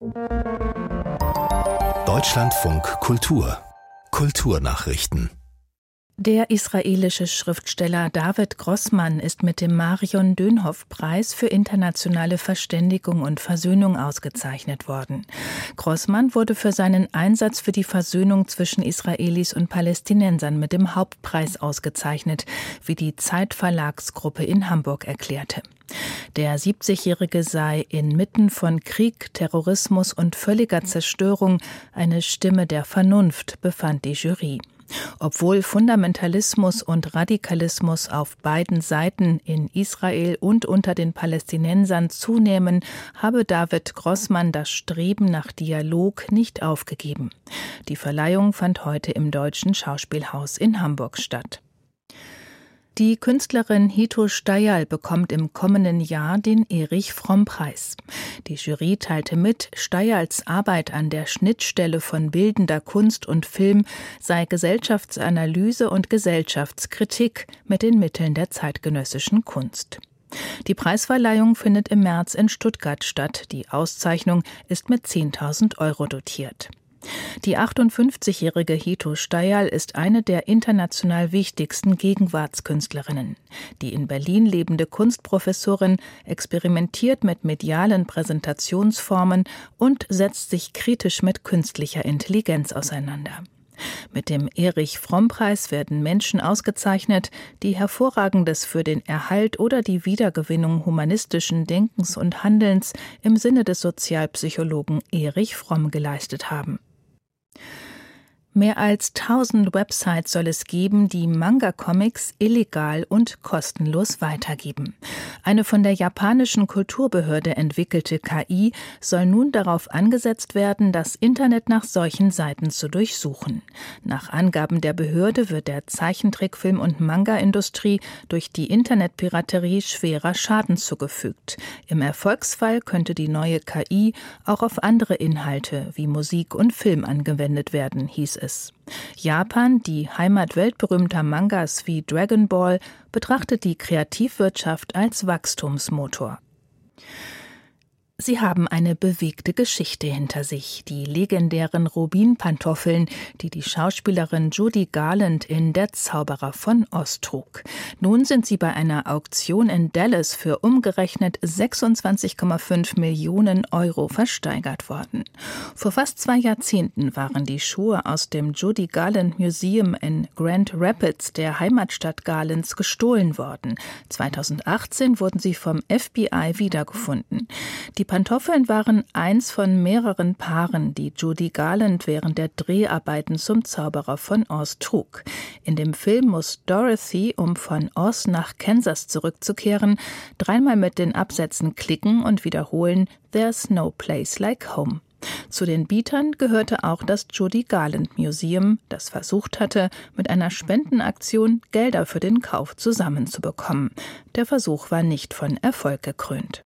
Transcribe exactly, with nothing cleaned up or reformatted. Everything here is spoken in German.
Deutschlandfunk Kultur Kulturnachrichten. Der israelische Schriftsteller David Grossman ist mit dem Marion-Dönhoff-Preis für internationale Verständigung und Versöhnung ausgezeichnet worden. Grossman wurde für seinen Einsatz für die Versöhnung zwischen Israelis und Palästinensern mit dem Hauptpreis ausgezeichnet, wie die Zeit-Verlagsgruppe in Hamburg erklärte. Der siebzigjährige sei inmitten von Krieg, Terrorismus und völliger Zerstörung eine Stimme der Vernunft, befand die Jury. Obwohl Fundamentalismus und Radikalismus auf beiden Seiten in Israel und unter den Palästinensern zunehmen, habe David Grossman das Streben nach Dialog nicht aufgegeben. Die Verleihung fand heute im Deutschen Schauspielhaus in Hamburg statt. Die Künstlerin Hito Steyerl bekommt im kommenden Jahr den Erich-Fromm-Preis. Die Jury teilte mit, Steyerls Arbeit an der Schnittstelle von bildender Kunst und Film sei Gesellschaftsanalyse und Gesellschaftskritik mit den Mitteln der zeitgenössischen Kunst. Die Preisverleihung findet im März in Stuttgart statt. Die Auszeichnung ist mit zehntausend Euro dotiert. Die achtundfünfzigjährige Hito Steyerl ist eine der international wichtigsten Gegenwartskünstlerinnen. Die in Berlin lebende Kunstprofessorin experimentiert mit medialen Präsentationsformen und setzt sich kritisch mit künstlicher Intelligenz auseinander. Mit dem Erich-Fromm-Preis werden Menschen ausgezeichnet, die Hervorragendes für den Erhalt oder die Wiedergewinnung humanistischen Denkens und Handelns im Sinne des Sozialpsychologen Erich Fromm geleistet haben. Mehr als tausend Websites soll es geben, die Manga-Comics illegal und kostenlos weitergeben. Eine von der japanischen Kulturbehörde entwickelte K I soll nun darauf angesetzt werden, das Internet nach solchen Seiten zu durchsuchen. Nach Angaben der Behörde wird der Zeichentrickfilm- und Manga-Industrie durch die Internetpiraterie schwerer Schaden zugefügt. Im Erfolgsfall könnte die neue K I auch auf andere Inhalte wie Musik und Film angewendet werden, hieß es. Japan, die Heimat weltberühmter Mangas wie Dragon Ball, betrachtet die Kreativwirtschaft als Wachstumsmotor. Sie haben eine bewegte Geschichte hinter sich. Die legendären Rubinpantoffeln, die die Schauspielerin Judy Garland in Der Zauberer von Oz trug. Nun sind sie bei einer Auktion in Dallas für umgerechnet sechsundzwanzig Komma fünf Millionen Euro versteigert worden. Vor fast zwei Jahrzehnten waren die Schuhe aus dem Judy Garland Museum in Grand Rapids, der Heimatstadt Garlands, gestohlen worden. zweitausendachtzehn wurden sie vom F B I wiedergefunden. Die Pantoffeln waren eins von mehreren Paaren, die Judy Garland während der Dreharbeiten zum Zauberer von Oz trug. In dem Film muss Dorothy, um von Oz nach Kansas zurückzukehren, dreimal mit den Absätzen klicken und wiederholen "There's no place like home". Zu den Bietern gehörte auch das Judy Garland Museum, das versucht hatte, mit einer Spendenaktion Gelder für den Kauf zusammenzubekommen. Der Versuch war nicht von Erfolg gekrönt.